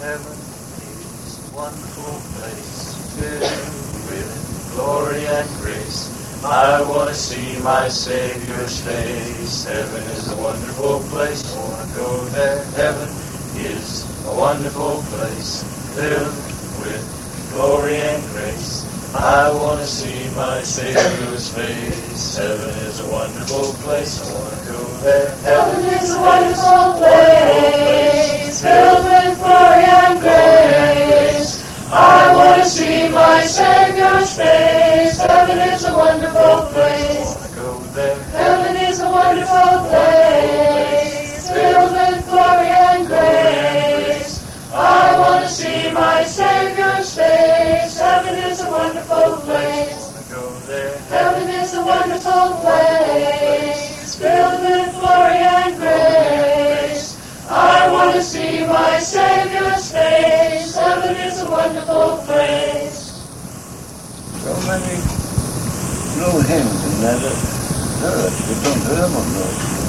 Heaven is a wonderful place, filled with glory and grace. I want to see my Savior's face. Heaven is a wonderful place, I want to go there. Heaven is a wonderful place, filled with glory and grace. I want to see my Savior's face. Heaven is a wonderful place, I want to go there. Heaven is a wonderful place, filled with glory and grace. I want to see my Savior's face. Heaven is a wonderful place. I want to go there. Heaven is a wonderful place, filled with glory and grace. I want to see my Savior's face. Heaven is a wonderful place. I want to go there. Heaven is a wonderful place, filled with glory and grace. I want to see my Savior's face. Heaven is a wonderful place. So many little hymns in there that hurt. We don't hear them on those.